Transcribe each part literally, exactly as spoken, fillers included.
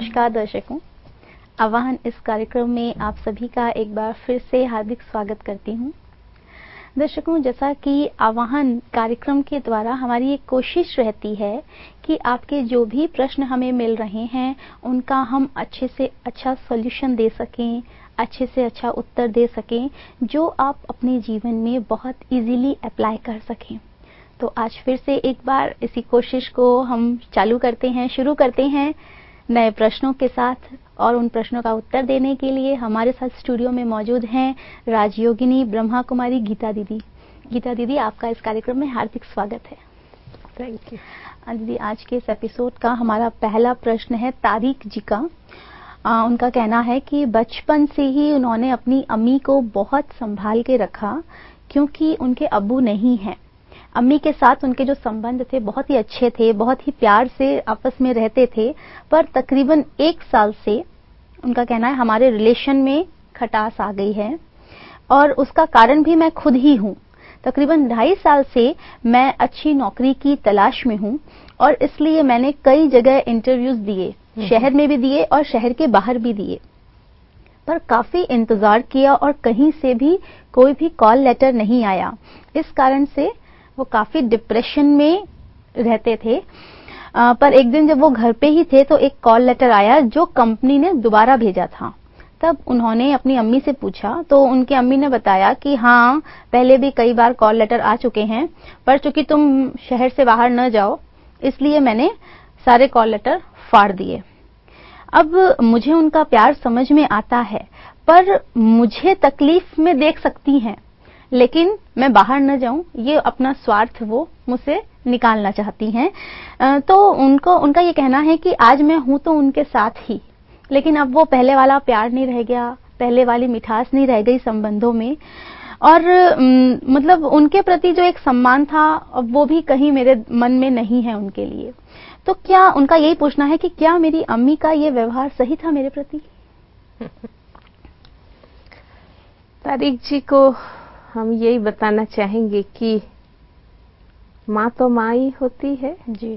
नमस्कार दर्शकों, आवाहन इस कार्यक्रम में आप सभी का एक बार फिर से हार्दिक स्वागत करती हूँ। दर्शकों, जैसा कि आवाहन कार्यक्रम के द्वारा हमारी एक कोशिश रहती है कि आपके जो भी प्रश्न हमें मिल रहे हैं उनका हम अच्छे से अच्छा सॉल्यूशन दे सकें, अच्छे से अच्छा उत्तर दे सकें, जो आप अपने जीवन में बहुत इजीली अप्लाई कर सकें। तो आज फिर से एक बार इसी कोशिश को हम चालू करते हैं, शुरू करते हैं नए प्रश्नों के साथ। और उन प्रश्नों का उत्तर देने के लिए हमारे साथ स्टूडियो में मौजूद हैं राजयोगिनी ब्रह्मा कुमारी गीता दीदी। गीता दीदी, आपका इस कार्यक्रम में हार्दिक स्वागत है। Thank you. दीदी, आज के इस एपिसोड का हमारा पहला प्रश्न है तारिक जी का। आ, उनका कहना है कि बचपन से ही उन्होंने अपनी अम्मी को बहुत संभाल के रखा क्योंकि उनके अब्बू नहीं हैं। अम्मी के साथ उनके जो संबंध थे बहुत ही अच्छे थे, बहुत ही प्यार से आपस में रहते थे, पर तकरीबन एक साल से उनका कहना है हमारे रिलेशन में खटास आ गई है और उसका कारण भी मैं खुद ही हूँ। तकरीबन ढाई साल से मैं अच्छी नौकरी की तलाश में हूँ और इसलिए मैंने कई जगह इंटरव्यूज दिए, शहर में भी दिए और शहर के बाहर भी दिए, पर काफी इंतजार किया और कहीं से भी कोई भी कॉल लेटर नहीं आया। इस कारण से वो काफी डिप्रेशन में रहते थे। आ, पर एक दिन जब वो घर पे ही थे तो एक कॉल लेटर आया जो कंपनी ने दोबारा भेजा था। तब उन्होंने अपनी अम्मी से पूछा तो उनकी अम्मी ने बताया कि हाँ, पहले भी कई बार कॉल लेटर आ चुके हैं, पर चूंकि तुम शहर से बाहर न जाओ इसलिए मैंने सारे कॉल लेटर फाड़ दिए। अब मुझे उनका प्यार समझ में आता है, पर मुझे तकलीफ में देख सकती हैं, लेकिन मैं बाहर न जाऊं, ये अपना स्वार्थ वो मुझसे निकालना चाहती हैं। तो उनको उनका ये कहना है कि आज मैं हूं तो उनके साथ ही, लेकिन अब वो पहले वाला प्यार नहीं रह गया, पहले वाली मिठास नहीं रह गई संबंधों में, और मतलब उनके प्रति जो एक सम्मान था अब वो भी कहीं मेरे मन में नहीं है उनके लिए। तो क्या उनका यही पूछना है कि क्या मेरी अम्मी का ये व्यवहार सही था मेरे प्रति? तारिक जी को हम यही बताना चाहेंगे कि माँ तो माँ ही होती है जी।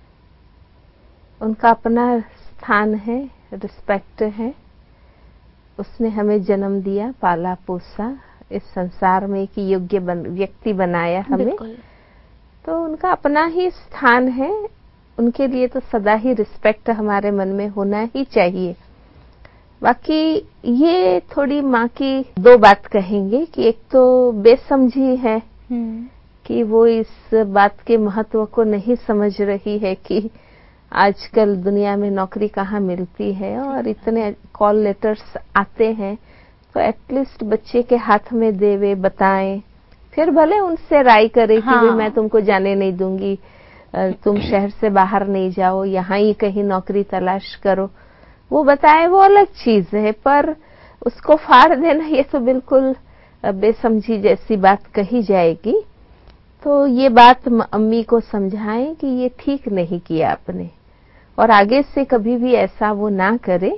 उनका अपना स्थान है, रिस्पेक्ट है। उसने हमें जन्म दिया, पाला पोसा, इस संसार में एक योग्य बन, व्यक्ति बनाया हमें, तो उनका अपना ही स्थान है। उनके लिए तो सदा ही रिस्पेक्ट हमारे मन में होना ही चाहिए। बाकी ये थोड़ी माँ की दो बात कहेंगे कि एक तो बेसमझी है कि वो इस बात के महत्व को नहीं समझ रही है कि आजकल दुनिया में नौकरी कहाँ मिलती है और इतने कॉल लेटर्स आते हैं, तो एटलीस्ट बच्चे के हाथ में देवे, बताएं, फिर भले उनसे राय करे हाँ। कि मैं तुमको जाने नहीं दूंगी, तुम शहर से बाहर नहीं जाओ, यहाँ ही कहीं नौकरी तलाश करो, वो बताए, वो अलग चीज है, पर उसको फाड़ देना ये तो बिल्कुल बेसमझी जैसी बात कही जाएगी। तो ये बात अम्मी को समझाएं कि ये ठीक नहीं किया आपने और आगे से कभी भी ऐसा वो ना करे।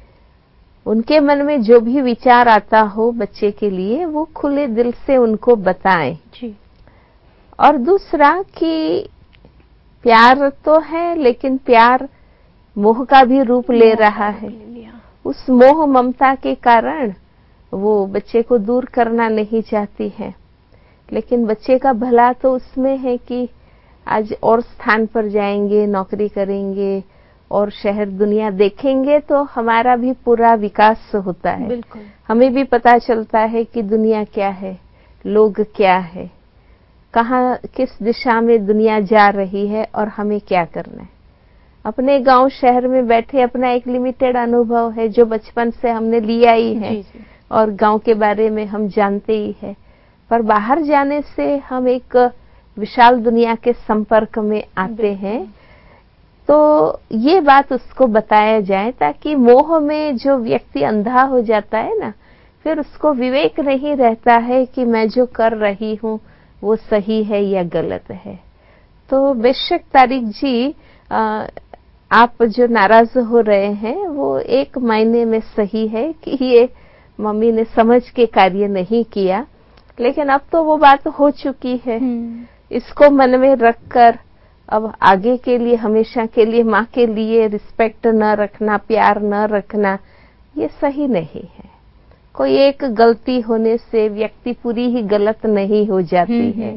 उनके मन में जो भी विचार आता हो बच्चे के लिए वो खुले दिल से उनको बताएं जी। और दूसरा कि प्यार तो है, लेकिन प्यार मोह का भी रूप ले रहा है। उस मोह ममता के कारण वो बच्चे को दूर करना नहीं चाहती है, लेकिन बच्चे का भला तो उसमें है कि आज और स्थान पर जाएंगे, नौकरी करेंगे और शहर दुनिया देखेंगे तो हमारा भी पूरा विकास होता है। बिल्कुल। हमें भी पता चलता है कि दुनिया क्या है, लोग क्या है, कहाँ किस दिशा में दुनिया जा रही है और हमें क्या करना है। अपने गांव शहर में बैठे अपना एक लिमिटेड अनुभव है जो बचपन से हमने लिया ही है जी जी। और गांव के बारे में हम जानते ही है, पर बाहर जाने से हम एक विशाल दुनिया के संपर्क में आते हैं। तो ये बात उसको बताया जाए ताकि मोह में जो व्यक्ति अंधा हो जाता है ना, फिर उसको विवेक नहीं रहता है कि मैं जो कर रही हूँ वो सही है या गलत है। तो बेशक तारिक जी, आ, आप जो नाराज हो रहे हैं वो एक मायने में सही है कि ये मम्मी ने समझ के कार्य नहीं किया, लेकिन अब तो वो बात हो चुकी है। इसको मन में रखकर अब आगे के लिए, हमेशा के लिए माँ के लिए रिस्पेक्ट न रखना, प्यार न रखना, ये सही नहीं है। कोई एक गलती होने से व्यक्ति पूरी ही गलत नहीं हो जाती है।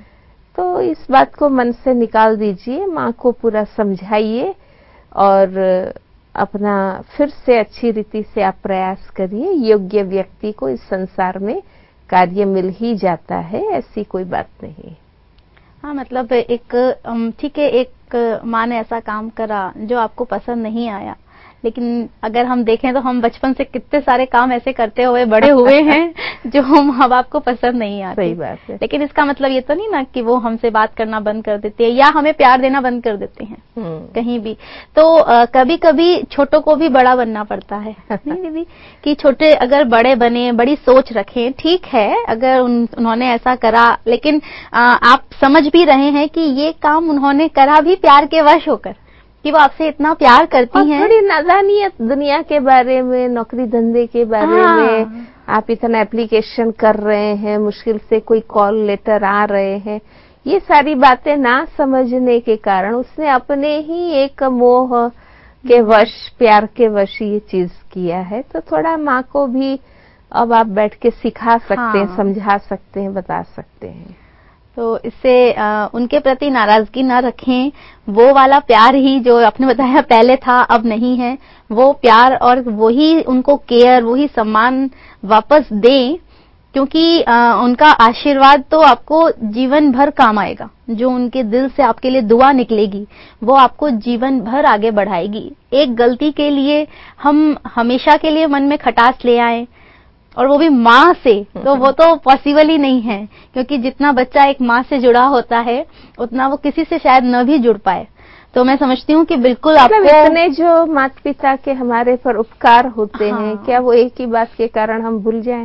तो इस बात को मन से निकाल दीजिए, माँ को पूरा समझाइए और अपना फिर से अच्छी रीति से आप प्रयास करिए। योग्य व्यक्ति को इस संसार में कार्य मिल ही जाता है, ऐसी कोई बात नहीं। हाँ, मतलब एक ठीक है, एक माँ ने ऐसा काम करा जो आपको पसंद नहीं आया, लेकिन अगर हम देखें तो हम बचपन से कितने सारे काम ऐसे करते हुए बड़े हुए हैं जो माँ बाप को पसंद नहीं आते। सही बात है। लेकिन इसका मतलब ये तो नहीं ना कि वो हमसे बात करना बंद कर देते हैं या हमें प्यार देना बंद कर देते हैं कहीं भी। तो आ, कभी कभी छोटों को भी बड़ा बनना पड़ता है नहीं दीदी, कि छोटे अगर बड़े बने, बड़ी सोच रखें, ठीक है अगर उन, उन्होंने ऐसा करा, लेकिन आ, आप समझ भी रहे हैं कि ये काम उन्होंने करा भी प्यार के वश होकर, कि वो आपसे इतना प्यार करती हैं। थोड़ी नादानियत दुनिया के बारे में, नौकरी धंधे के बारे में, आप इतना एप्लीकेशन कर रहे हैं, मुश्किल से कोई कॉल लेटर आ रहे हैं, ये सारी बातें ना समझने के कारण उसने अपने ही एक मोह के वश, प्यार के वश ये चीज किया है। तो थोड़ा माँ को भी अब आप बैठ के सिखा सकते हाँ। हैं, समझा सकते हैं, बता सकते हैं। तो इससे आ, उनके प्रति नाराजगी ना रखें। वो वाला प्यार ही जो आपने बताया पहले था, अब नहीं है, वो प्यार और वही उनको केयर, वही सम्मान वापस दें, क्योंकि आ, उनका आशीर्वाद तो आपको जीवन भर काम आएगा। जो उनके दिल से आपके लिए दुआ निकलेगी वो आपको जीवन भर आगे बढ़ाएगी। एक गलती के लिए हम हमेशा के लिए मन में खटास ले आए और वो भी माँ से, तो वो तो पॉसिबल ही नहीं है, क्योंकि जितना बच्चा एक माँ से जुड़ा होता है उतना वो किसी से शायद न भी जुड़ पाए। तो मैं समझती हूँ कि बिल्कुल आपको इतने जो माता पिता के हमारे पर उपकार होते हाँ। हैं, क्या वो एक ही बात के कारण हम भूल जाएं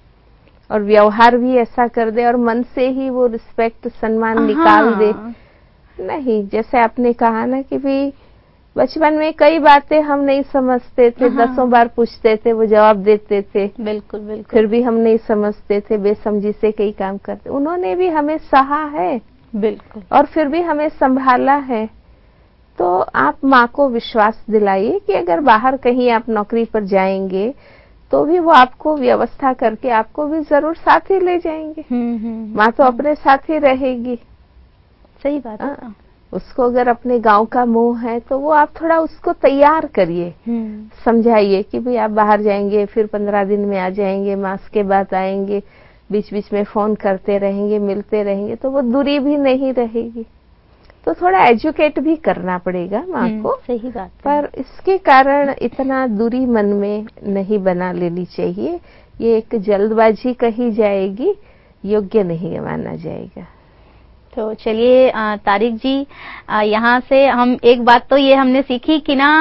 और व्यवहार भी ऐसा कर दे और मन से ही वो रिस्पेक्ट, सम्मान हाँ। निकाल दे? नहीं, जैसे आपने कहा ना कि भी बचपन में कई बातें हम नहीं समझते थे, हाँ। दसों बार पूछते थे, वो जवाब देते थे, बिल्कुल बिल्कुल, फिर भी हम नहीं समझते थे, बेसमझी से कई काम करते। उन्होंने भी हमें सहा है, बिल्कुल, और फिर भी हमें संभाला है। तो आप माँ को विश्वास दिलाइए कि अगर बाहर कहीं आप नौकरी पर जाएंगे तो भी वो आपको व्यवस्था करके आपको भी जरूर साथ ही ले जाएंगे। माँ तो अपने साथ ही रहेगी। सही बात है। उसको अगर अपने गांव का मोह है तो वो आप थोड़ा उसको तैयार करिए, समझाइए कि भाई आप बाहर जाएंगे, फिर पंद्रह दिन में आ जाएंगे, मास के बाद आएंगे, बीच बीच में फोन करते रहेंगे, मिलते रहेंगे, तो वो दूरी भी नहीं रहेगी। तो थोड़ा एजुकेट भी करना पड़ेगा माँ को। सही बात है। पर इसके कारण इतना दूरी मन में नहीं बना लेनी चाहिए। ये एक जल्दबाजी कही जाएगी, योग्य नहीं माना जाएगा। तो चलिए तारिक जी, यहाँ से हम एक बात तो ये हमने सीखी कि ना,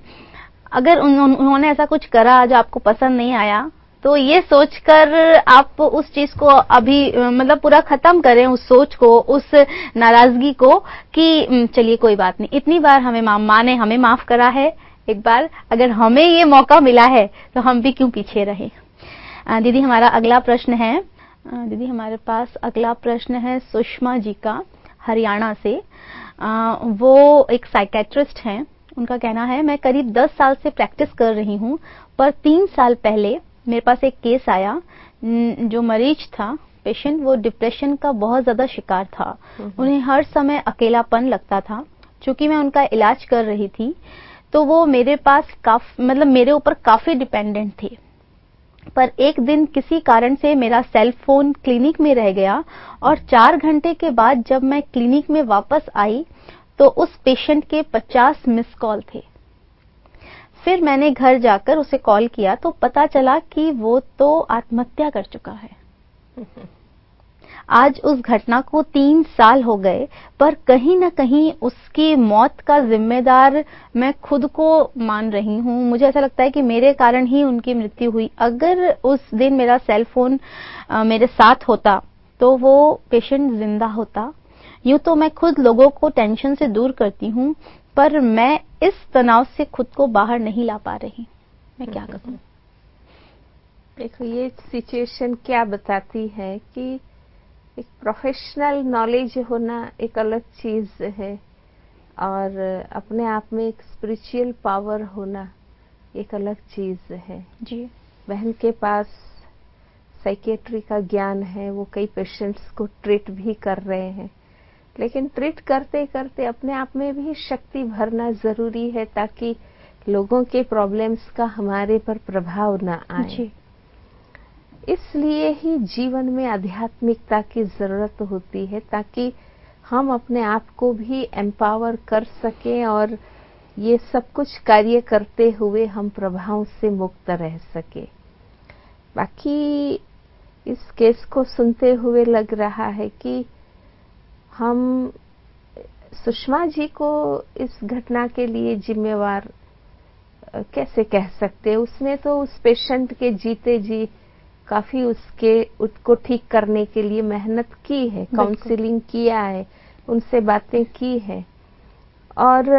अगर उन, उन्होंने ऐसा कुछ करा जो आपको पसंद नहीं आया, तो ये सोचकर आप उस चीज को अभी मतलब पूरा खत्म करें, उस सोच को, उस नाराजगी को, कि चलिए कोई बात नहीं, इतनी बार हमें माँ ने हमें माफ करा है, एक बार अगर हमें ये मौका मिला है तो हम भी क्यों पीछे रहे। दीदी हमारा अगला प्रश्न है, दीदी हमारे पास अगला प्रश्न है सुषमा जी का, हरियाणा से। आ, वो एक साइकेट्रिस्ट हैं। उनका कहना है, मैं करीब दस साल से प्रैक्टिस कर रही हूँ, पर तीन साल पहले मेरे पास एक केस आया। जो मरीज था, पेशेंट, वो डिप्रेशन का बहुत ज्यादा शिकार था। उन्हें हर समय अकेलापन लगता था। चूंकि मैं उनका इलाज कर रही थी तो वो मेरे पास काफी मतलब मेरे ऊपर काफी डिपेंडेंट थे। पर एक दिन किसी कारण से मेरा सेल फोन क्लिनिक में रह गया और चार घंटे के बाद जब मैं क्लिनिक में वापस आई तो उस पेशेंट के पचास मिस कॉल थे। फिर मैंने घर जाकर उसे कॉल किया तो पता चला कि वो तो आत्महत्या कर चुका है। आज उस घटना को तीन साल हो गए, पर कहीं न कहीं उसकी मौत का जिम्मेदार मैं खुद को मान रही हूँ। मुझे ऐसा लगता है कि मेरे कारण ही उनकी मृत्यु हुई। अगर उस दिन मेरा सेल फोन मेरे साथ होता तो वो पेशेंट जिंदा होता। यूं तो मैं खुद लोगों को टेंशन से दूर करती हूँ, पर मैं इस तनाव से खुद को बाहर नहीं ला पा रही। मैं क्या करूं? देखो, ये सिचुएशन क्या बताती है कि एक प्रोफेशनल नॉलेज होना एक अलग चीज है, और अपने आप में एक स्पिरिचुअल पावर होना एक अलग चीज है जी। बहन के पास साइकेट्री का ज्ञान है, वो कई पेशेंट्स को ट्रीट भी कर रहे हैं, लेकिन ट्रीट करते करते अपने आप में भी शक्ति भरना जरूरी है ताकि लोगों के प्रॉब्लम्स का हमारे पर प्रभाव न आए जी। इसलिए ही जीवन में आध्यात्मिकता की जरूरत होती है ताकि हम अपने आप को भी एम्पावर कर सकें और ये सब कुछ कार्य करते हुए हम प्रभाव से मुक्त रह सके। बाकी इस केस को सुनते हुए लग रहा है कि हम सुषमा जी को इस घटना के लिए जिम्मेवार कैसे कह सकते हैं। उसने तो उस पेशेंट के जीते जी काफी उसके उसको ठीक करने के लिए मेहनत की है, काउंसलिंग किया है, उनसे बातें की है और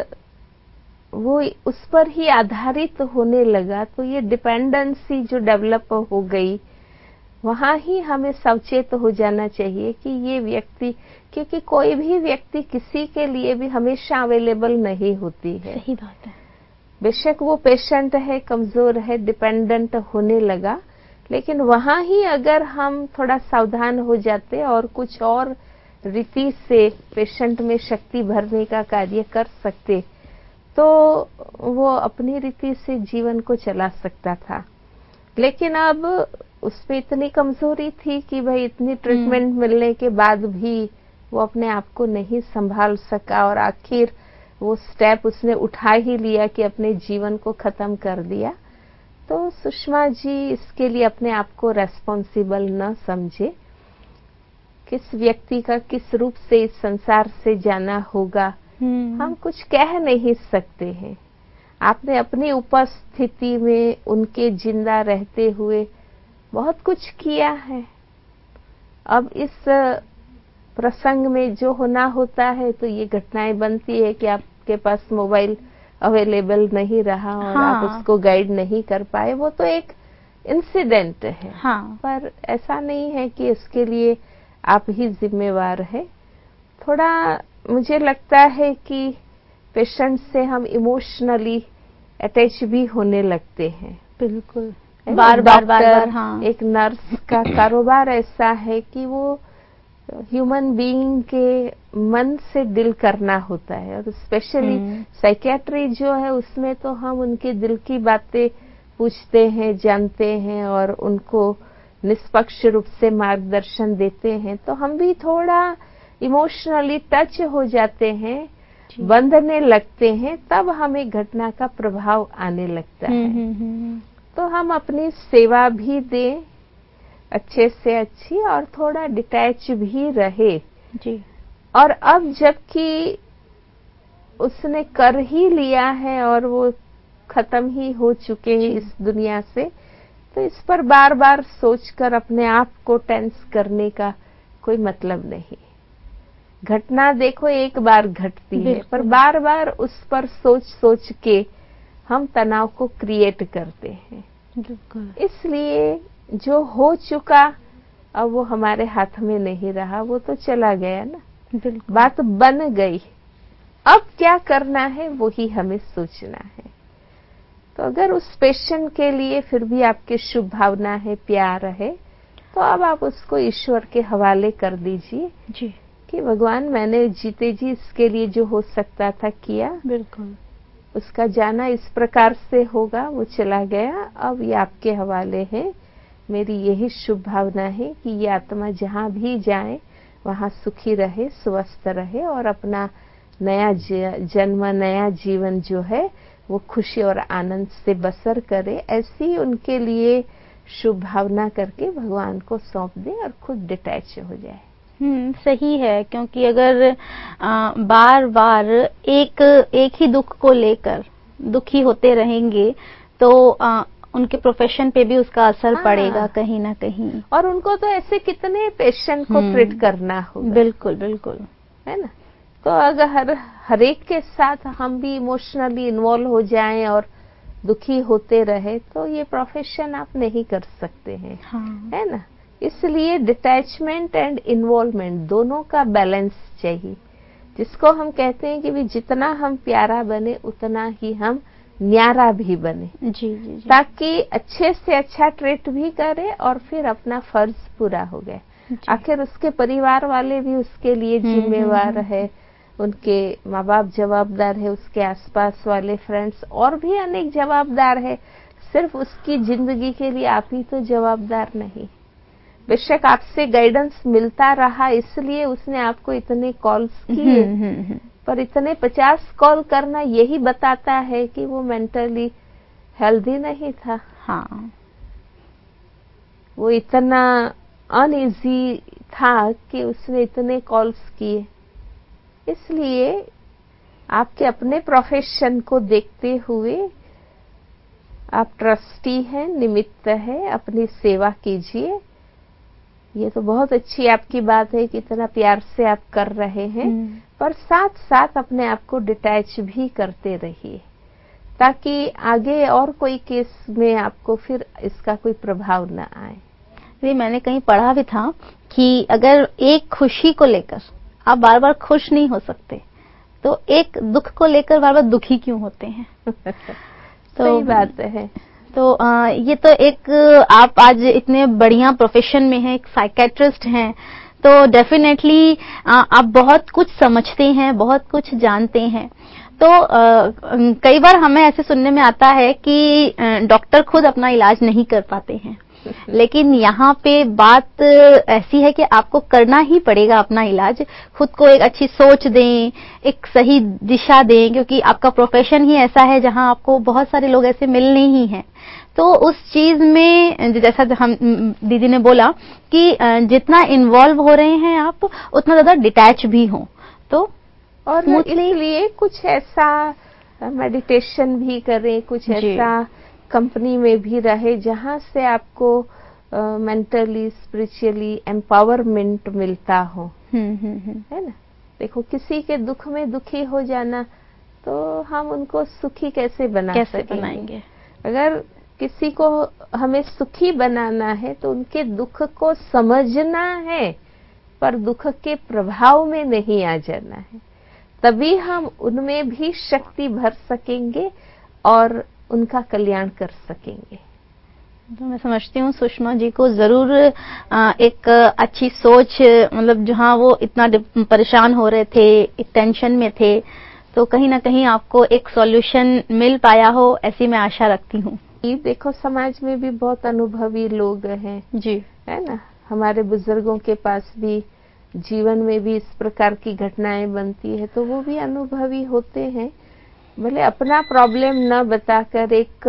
वो उस पर ही आधारित होने लगा तो ये डिपेंडेंसी जो डेवलप हो गई वहां ही हमें सचेत हो जाना चाहिए कि ये व्यक्ति, क्योंकि कोई भी व्यक्ति किसी के लिए भी हमेशा अवेलेबल नहीं होती है। सही बात है। बेशक वो पेशेंट है, कमजोर है, डिपेंडेंट होने लगा, लेकिन वहां ही अगर हम थोड़ा सावधान हो जाते और कुछ और रीति से पेशेंट में शक्ति भरने का कार्य कर सकते तो वो अपनी रीति से जीवन को चला सकता था। लेकिन अब उसमें इतनी कमजोरी थी कि भाई इतनी ट्रीटमेंट मिलने के बाद भी वो अपने आप को नहीं संभाल सका और आखिर वो स्टेप उसने उठा ही लिया कि अपने जीवन को खत्म कर दिया। तो सुषमा जी इसके लिए अपने आप को रेस्पॉन्सिबल न समझे। किस व्यक्ति का किस रूप से इस संसार से जाना होगा हम कुछ कह नहीं सकते हैं। आपने अपनी उपस्थिति में उनके जिंदा रहते हुए बहुत कुछ किया है। अब इस प्रसंग में जो होना होता है तो ये घटनाएं बनती है कि आपके पास मोबाइल अवेलेबल नहीं रहा और हाँ। आप उसको गाइड नहीं कर पाए, वो तो एक इंसिडेंट है। हाँ। पर ऐसा नहीं है कि इसके लिए आप ही जिम्मेवार है। थोड़ा मुझे लगता है कि पेशेंट से हम इमोशनली अटैच भी होने लगते हैं। बिल्कुल, बार बार बार बार हाँ। एक नर्स का कारोबार ऐसा है कि वो ह्यूमन बीइंग के मन से डील करना होता है और स्पेशली साइकियाट्री जो है उसमें तो हम उनके दिल की बातें पूछते हैं, जानते हैं और उनको निष्पक्ष रूप से मार्गदर्शन देते हैं। तो हम भी थोड़ा इमोशनली टच हो जाते हैं, बंधने लगते हैं, तब हमें घटना का प्रभाव आने लगता है। तो हम अपनी सेवा भी दें अच्छे से अच्छी और थोड़ा डिटैच भी रहे जी। और अब जबकि उसने कर ही लिया है और वो खत्म ही हो चुके हैं इस दुनिया से, तो इस पर बार बार सोचकर अपने आप को टेंस करने का कोई मतलब नहीं। घटना देखो एक बार घटती है, पर बार बार उस पर सोच सोच के हम तनाव को क्रिएट करते हैं। इसलिए जो हो चुका अब वो हमारे हाथ में नहीं रहा, वो तो चला गया ना, बात बन गई। अब क्या करना है वो ही हमें सोचना है। तो अगर उस पेशेंट के लिए फिर भी आपकी शुभ भावना है, प्यार है, तो अब आप उसको ईश्वर के हवाले कर दीजिए जी कि भगवान मैंने जीते जी इसके लिए जो हो सकता था किया। बिल्कुल, उसका जाना इस प्रकार से होगा, वो चला गया, अब ये आपके हवाले है। मेरी यही शुभ भावना है कि ये आत्मा जहाँ भी जाए वहाँ सुखी रहे, स्वस्थ रहे और अपना नया जन्म, नया जीवन जो है वो खुशी और आनंद से बसर करे। ऐसी उनके लिए शुभ भावना करके भगवान को सौंप दे और खुद डिटैच हो जाए। हम्म सही है, क्योंकि अगर आ, बार बार एक एक ही दुख को लेकर दुखी होते रहेंगे तो आ, उनके प्रोफेशन पे भी उसका असर हाँ। पड़ेगा कहीं ना कहीं। और उनको तो ऐसे कितने पेशेंट को ट्रीट करना होगा। बिल्कुल बिल्कुल, है ना। तो अगर हर हर एक के साथ हम भी इमोशनली इन्वॉल्व हो जाएं और दुखी होते रहे तो ये प्रोफेशन आप नहीं कर सकते हैं। हाँ। है ना। इसलिए डिटैचमेंट एंड इन्वॉल्वमेंट दोनों का बैलेंस चाहिए। जिसको हम कहते हैं कि भी जितना हम प्यारा बने उतना ही हम न्यारा भी बने। जी जी जी। ताकि अच्छे से अच्छा ट्रीट भी करे और फिर अपना फर्ज पूरा हो गया। आखिर उसके परिवार वाले भी उसके लिए जिम्मेवार है, उनके माँ बाप जवाबदार है, उसके आसपास वाले फ्रेंड्स और भी अनेक जवाबदार है। सिर्फ उसकी जिंदगी के लिए आप ही तो जवाबदार नहीं। बेशक आपसे गाइडेंस मिलता रहा इसलिए उसने आपको इतने कॉल्स किए, पर इतने पचास कॉल करना यही बताता है कि वो मेंटली हेल्दी नहीं था। हाँ, वो इतना अनईजी था कि उसने इतने कॉल्स किए। इसलिए आपके अपने प्रोफेशन को देखते हुए आप ट्रस्टी हैं, निमित्त है, अपनी सेवा कीजिए। ये तो बहुत अच्छी आपकी बात है कि इतना प्यार से आप कर रहे हैं, पर साथ साथ अपने आप को डिटैच भी करते रहिए ताकि आगे और कोई केस में आपको फिर इसका कोई प्रभाव न आए। ये मैंने कहीं पढ़ा भी था कि अगर एक खुशी को लेकर आप बार बार खुश नहीं हो सकते तो एक दुख को लेकर बार बार दुखी क्यों होते हैं। तो सही बात है। तो आ, ये तो एक आप आज इतने बढ़िया प्रोफेशन में हैं, एक साइकेट्रिस्ट हैं, तो डेफिनेटली आप बहुत कुछ समझते हैं, बहुत कुछ जानते हैं। तो आ, कई बार हमें ऐसे सुनने में आता है कि डॉक्टर खुद अपना इलाज नहीं कर पाते हैं, लेकिन यहाँ पे बात ऐसी है कि आपको करना ही पड़ेगा अपना इलाज। खुद को एक अच्छी सोच दें, एक सही दिशा दें, क्योंकि आपका प्रोफेशन ही ऐसा है जहाँ आपको बहुत सारे लोग ऐसे मिलने ही हैं। तो उस चीज में जैसा हम दीदी ने बोला कि जितना इन्वॉल्व हो रहे हैं आप उतना ज्यादा डिटैच भी हो। तो और इसलिए कुछ ऐसा मेडिटेशन भी करें, कुछ ऐसा कंपनी में भी रहे जहां से आपको मेंटली स्पिरिचुअली एम्पावरमेंट मिलता हो। हम्म हम्म है ना। देखो किसी के दुख में दुखी हो जाना तो हम उनको सुखी कैसे बना कैसे सकेंगे? बनाएंगे? अगर किसी को हमें सुखी बनाना है तो उनके दुख को समझना है, पर दुख के प्रभाव में नहीं आ जाना है। तभी हम उनमें भी शक्ति भर सकेंगे और उनका कल्याण कर सकेंगे। तो मैं समझती हूँ सुषमा जी को जरूर एक अच्छी सोच, मतलब जहाँ वो इतना परेशान हो रहे थे, एक टेंशन में थे, तो कहीं ना कहीं आपको एक सॉल्यूशन मिल पाया हो, ऐसी मैं आशा रखती हूँ। देखो समाज में भी बहुत अनुभवी लोग हैं जी, है ना। हमारे बुजुर्गों के पास भी जीवन में भी इस प्रकार की घटनाएं बनती है तो वो भी अनुभवी होते हैं। भले अपना प्रॉब्लम न बताकर एक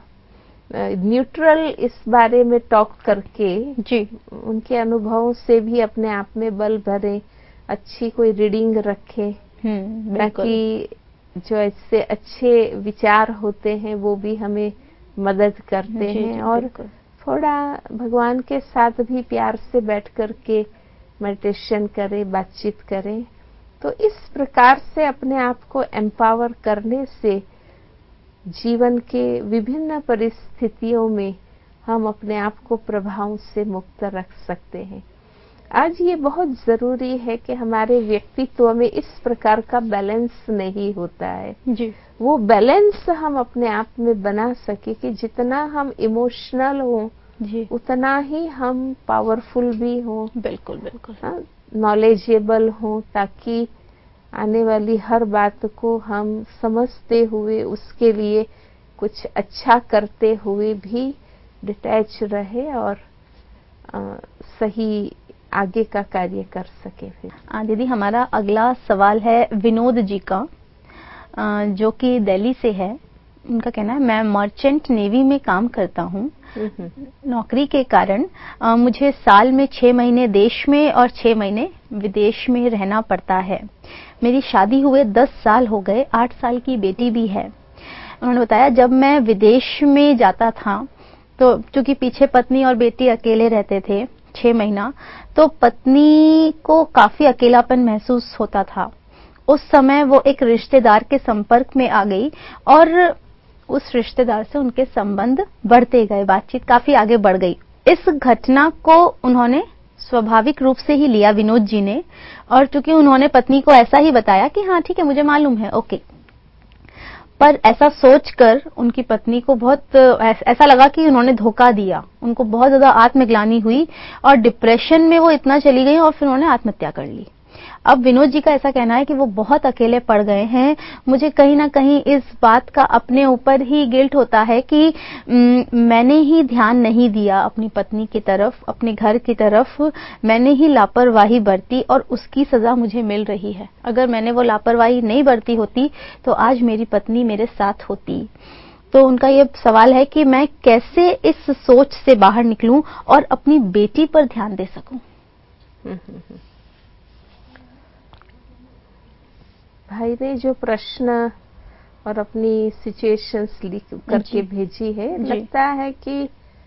न्यूट्रल इस बारे में टॉक करके जी, उनके अनुभवों से भी अपने आप में बल भरें, अच्छी कोई रीडिंग रखें ताकि जो ऐसे अच्छे विचार होते हैं वो भी हमें मदद करते जी, हैं। जी, और थोड़ा भगवान के साथ भी प्यार से बैठ करके मेडिटेशन करें, बातचीत करें, तो इस प्रकार से अपने आप को एम्पावर करने से जीवन के विभिन्न परिस्थितियों में हम अपने आप को प्रभाव से मुक्त रख सकते हैं। आज ये बहुत जरूरी है कि हमारे व्यक्तित्व में इस प्रकार का बैलेंस नहीं होता है जी, वो बैलेंस हम अपने आप में बना सके कि जितना हम इमोशनल हो जी, उतना ही हम पावरफुल भी हो, बिल्कुल बिल्कुल, नॉलेजेबल हो, ताकि आने वाली हर बात को हम समझते हुए उसके लिए कुछ अच्छा करते हुए भी डिटैच रहे और आ, सही आगे का कार्य कर सके। फिर दीदी हमारा अगला सवाल है विनोद जी का, जो कि दिल्ली से है। उनका कहना है मैं मर्चेंट नेवी में काम करता हूँ। नौकरी के कारण मुझे साल में छह महीने देश में और छह महीने विदेश में रहना पड़ता है। मेरी शादी हुए दस साल हो गए, आठ साल की बेटी भी है। उन्होंने बताया जब मैं विदेश में जाता था तो चूंकि पीछे पत्नी और बेटी अकेले रहते थे छह महीना, तो पत्नी को काफी अकेलापन महसूस होता था। उस समय वो एक रिश्तेदार के संपर्क में आ गई और उस रिश्तेदार से उनके संबंध बढ़ते गए, बातचीत काफी आगे बढ़ गई। इस घटना को उन्होंने स्वाभाविक रूप से ही लिया विनोद जी ने, और चूंकि उन्होंने पत्नी को ऐसा ही बताया कि हाँ ठीक है मुझे मालूम है, ओके, पर ऐसा सोचकर उनकी पत्नी को बहुत ऐसा लगा कि उन्होंने धोखा दिया, उनको बहुत ज्यादा आत्मग्लानि हुई और डिप्रेशन में वो इतना चली गई और फिर उन्होंने आत्महत्या कर ली। अब विनोद जी का ऐसा कहना है कि वो बहुत अकेले पड़ गए हैं। मुझे कहीं ना कहीं इस बात का अपने ऊपर ही गिल्ट होता है कि म, मैंने ही ध्यान नहीं दिया अपनी पत्नी की तरफ, अपने घर की तरफ, मैंने ही लापरवाही बरती और उसकी सजा मुझे मिल रही है। अगर मैंने वो लापरवाही नहीं बरती होती तो आज मेरी पत्नी मेरे साथ होती। तो उनका ये सवाल है कि मैं कैसे इस सोच से बाहर निकलूं और अपनी बेटी पर ध्यान दे सकूं। भाई ने जो प्रश्न और अपनी सिचुएशंस लिख करके भेजी है, लगता है कि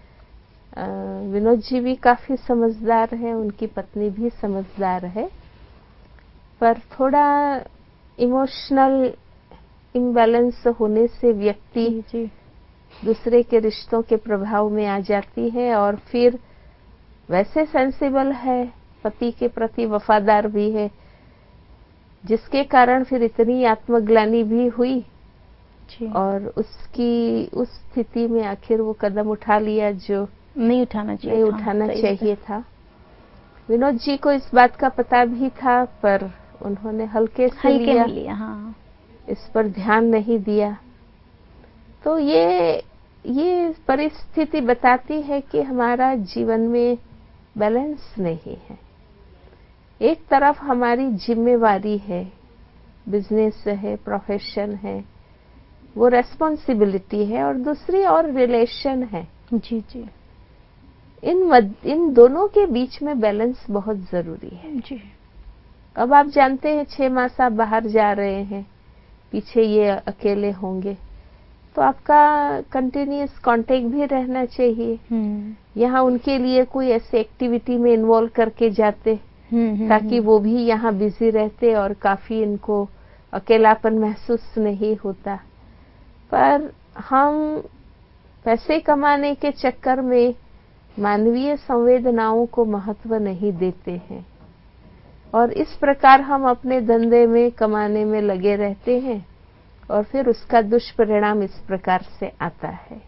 विनोद जी भी काफी समझदार है, उनकी पत्नी भी समझदार है, पर थोड़ा इमोशनल इम्बैलेंस होने से व्यक्ति जी, जी। दूसरे के रिश्तों के प्रभाव में आ जाती है और फिर वैसे सेंसिबल है, पति के प्रति वफादार भी है, जिसके कारण फिर इतनी आत्मग्लानि भी हुई जी। और उसकी उस स्थिति में आखिर वो कदम उठा लिया जो नहीं उठाना चाहिए नहीं था, उठाना चाहिए था। विनोद जी को इस बात का पता भी था, पर उन्होंने हल्के से हल्के लिया, में लिया, हाँ। इस पर ध्यान नहीं दिया। तो ये ये परिस्थिति बताती है कि हमारा जीवन में बैलेंस नहीं है। एक तरफ हमारी जिम्मेवारी है, बिजनेस है, प्रोफेशन है, वो रेस्पॉन्सिबिलिटी है, और दूसरी और रिलेशन है। जी, जी। इन मद, इन दोनों के बीच में बैलेंस बहुत जरूरी है। जी। अब आप जानते हैं छह मास आप बाहर जा रहे हैं, पीछे ये अकेले होंगे, तो आपका कंटिन्यूअस कांटेक्ट भी रहना चाहिए। यहाँ उनके लिए कोई ऐसी एक्टिविटी में इन्वॉल्व करके जाते ताकि वो भी यहाँ बिजी रहते और काफी इनको अकेलापन महसूस नहीं होता। पर हम पैसे कमाने के चक्कर में मानवीय संवेदनाओं को महत्व नहीं देते हैं और इस प्रकार हम अपने धंधे में कमाने में लगे रहते हैं और फिर उसका दुष्परिणाम इस प्रकार से आता है।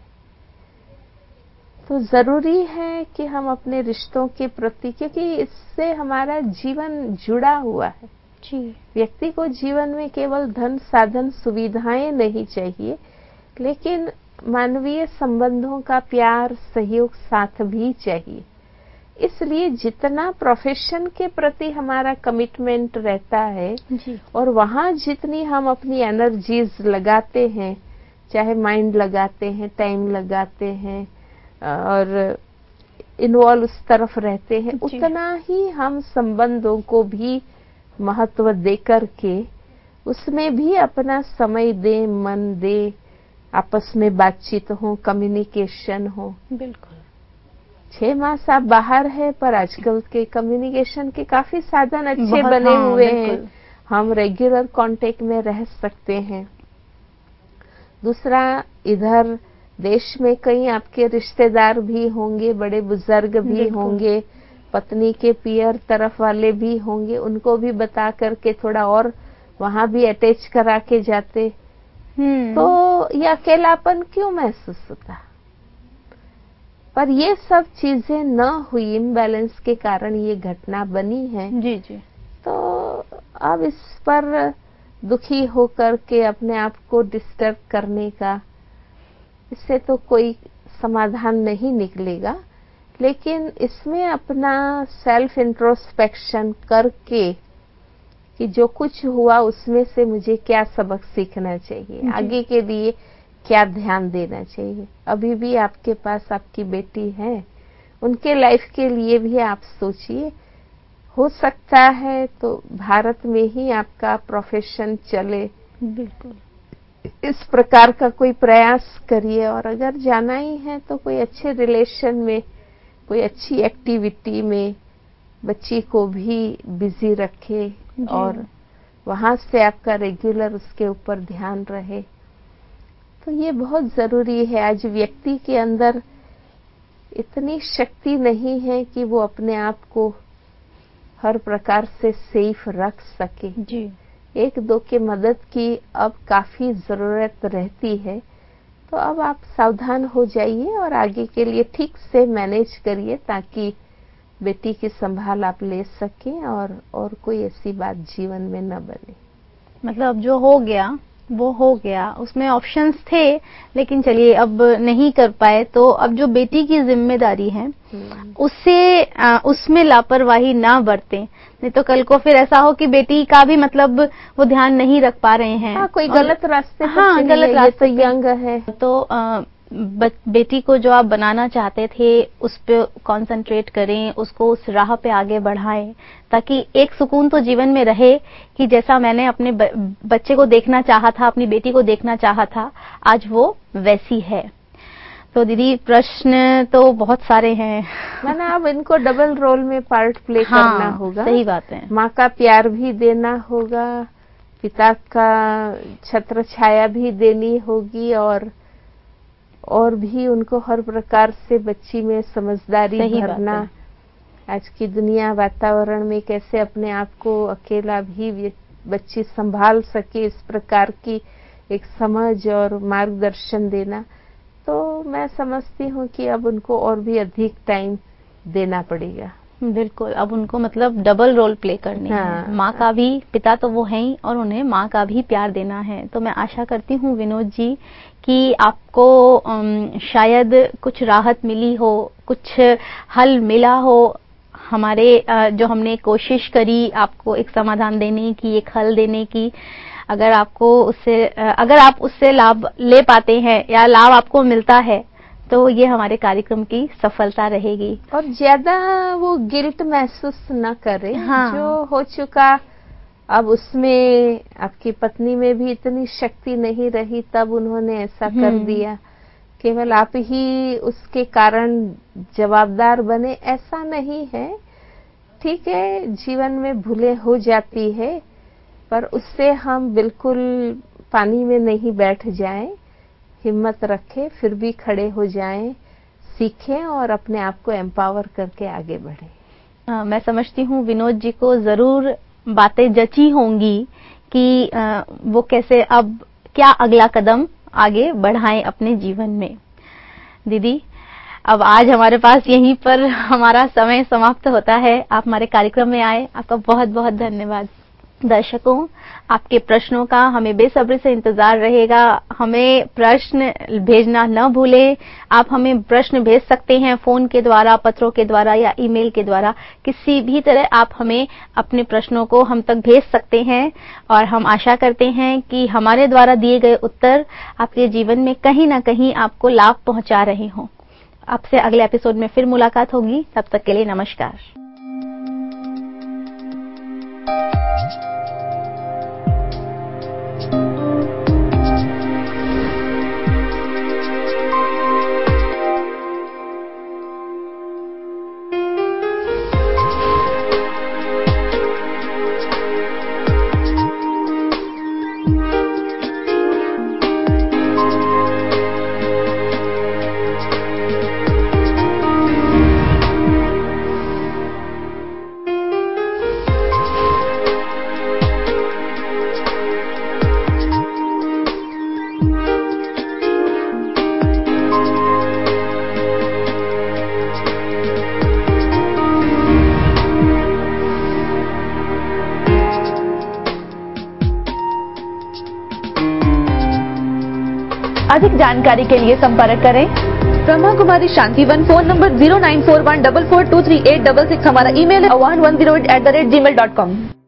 तो जरूरी है कि हम अपने रिश्तों के प्रति, क्योंकि इससे हमारा जीवन जुड़ा हुआ है। जी। व्यक्ति को जीवन में केवल धन, साधन, सुविधाएं नहीं चाहिए, लेकिन मानवीय संबंधों का प्यार, सहयोग, साथ भी चाहिए। इसलिए जितना प्रोफेशन के प्रति हमारा कमिटमेंट रहता है जी। और वहां जितनी हम अपनी एनर्जीज लगाते हैं, चाहे माइंड लगाते हैं, टाइम लगाते हैं और इन्वॉल्व उस तरफ रहते हैं, उतना ही हम संबंधों को भी महत्व दे करके उसमें भी अपना समय दे, मन दे, आपस में बातचीत हो, कम्युनिकेशन हो। बिल्कुल। छह मास आप बाहर है, पर आजकल के कम्युनिकेशन के काफी साधन अच्छे बने हाँ, हुए हैं, हम रेगुलर कांटेक्ट में रह सकते हैं। दूसरा, इधर देश में कई आपके रिश्तेदार भी होंगे, बड़े बुजुर्ग भी होंगे, पत्नी के पियर तरफ वाले भी होंगे, उनको भी बता करके थोड़ा और वहां भी अटैच करा के जाते तो ये अकेलापन क्यों महसूस होता। पर ये सब चीजें न हुई, इम्बैलेंस के कारण ये घटना बनी है। जी, जी। तो अब इस पर दुखी होकर के अपने आप को डिस्टर्ब करने का, इससे तो कोई समाधान नहीं निकलेगा, लेकिन इसमें अपना सेल्फ इंट्रोस्पेक्शन करके कि जो कुछ हुआ उसमें से मुझे क्या सबक सीखना चाहिए, आगे के लिए क्या ध्यान देना चाहिए। अभी भी आपके पास आपकी बेटी है, उनके लाइफ के लिए भी आप सोचिए। हो सकता है तो भारत में ही आपका प्रोफेशन चले, बिल्कुल, इस प्रकार का कोई प्रयास करिए। और अगर जाना ही है तो कोई अच्छे रिलेशन में, कोई अच्छी एक्टिविटी में बच्ची को भी बिजी रखे और वहां से आपका रेगुलर उसके ऊपर ध्यान रहे। तो ये बहुत जरूरी है। आज व्यक्ति के अंदर इतनी शक्ति नहीं है कि वो अपने आप को हर प्रकार से सेफ रख सके जी। एक दो के मदद की अब काफी जरूरत रहती है। तो अब आप सावधान हो जाइए और आगे के लिए ठीक से मैनेज करिए ताकि बेटी की संभाल आप ले सकें और और कोई ऐसी बात जीवन में न बने। मतलब जो हो गया वो हो गया, उसमें ऑप्शंस थे लेकिन चलिए अब नहीं कर पाए, तो अब जो बेटी की जिम्मेदारी है उससे उसमें लापरवाही ना बरतें, नहीं तो कल को फिर ऐसा हो कि बेटी का भी मतलब वो ध्यान नहीं रख पा रहे हैं। हाँ, कोई गलत रास्ते पर हाँ, गलत रास्ते तो यंग है तो आ, बेटी को जो आप बनाना चाहते थे उस पे कंसंट्रेट करें, उसको उस राह पे आगे बढ़ाएं ताकि एक सुकून तो जीवन में रहे कि जैसा मैंने अपने बच्चे को देखना चाहा था, अपनी बेटी को देखना चाहा था, आज वो वैसी है। तो दीदी प्रश्न तो बहुत सारे हैं, मैंने अब इनको डबल रोल में पार्ट प्ले हाँ, करना होगा। सही बात है। माँ का प्यार भी देना होगा, पिता का छत्र छाया भी देनी होगी और और भी उनको हर प्रकार से बच्ची में समझदारी भरना। आज की दुनिया वातावरण में कैसे अपने आप को अकेला भी बच्ची संभाल सके, इस प्रकार की एक समझ और मार्गदर्शन देना। तो मैं समझती हूँ कि अब उनको और भी अधिक टाइम देना पड़ेगा। बिल्कुल, अब उनको मतलब डबल रोल प्ले करनी हाँ, है। माँ का भी, पिता तो वो हैं ही और उन्हें माँ का भी प्यार देना है। तो मैं आशा करती हूँ विनोद जी कि आपको शायद कुछ राहत मिली हो, कुछ हल मिला हो। हमारे जो हमने कोशिश करी आपको एक समाधान देने की, एक हल देने की, अगर आपको उससे अगर आप उससे लाभ ले पाते हैं या लाभ आपको मिलता है तो ये हमारे कार्यक्रम की सफलता रहेगी। और ज्यादा वो गिल्ट महसूस न करें। हाँ। जो हो चुका अब उसमें आपकी पत्नी में भी इतनी शक्ति नहीं रही, तब उन्होंने ऐसा कर दिया, केवल आप ही उसके कारण जवाबदार बने, ऐसा नहीं है। ठीक है, जीवन में भूलें हो जाती है, पर उससे हम बिल्कुल पानी में नहीं बैठ जाएं, हिम्मत रखें, फिर भी खड़े हो जाएं, सीखें और अपने आप को एम्पावर करके आगे बढ़ें। आ, मैं समझती हूँ विनोद जी को जरूर बातें जची होंगी कि आ, वो कैसे अब क्या अगला कदम आगे बढ़ाएं अपने जीवन में। दीदी अब आज हमारे पास यहीं पर हमारा समय समाप्त होता है। आप हमारे कार्यक्रम में आए, आपका बहुत बहुत धन्यवाद। दर्शकों, आपके प्रश्नों का हमें बेसब्री से इंतजार रहेगा। हमें प्रश्न भेजना न भूलें। आप हमें प्रश्न भेज सकते हैं फोन के द्वारा, पत्रों के द्वारा या ईमेल के द्वारा। किसी भी तरह आप हमें अपने प्रश्नों को हम तक भेज सकते हैं और हम आशा करते हैं कि हमारे द्वारा दिए गए उत्तर आपके जीवन में कहीं न कहीं आपको लाभ पहुंचा रहे हों। आपसे अगले एपिसोड में फिर मुलाकात होगी। तब तक के लिए नमस्कार। अधिक जानकारी के लिए संपर्क करें Brahma Kumari Shantivan. Phone number zero nine four one four four two three eight six six. हमारा ईमेल है one one zero eight the rate Gmail dot com.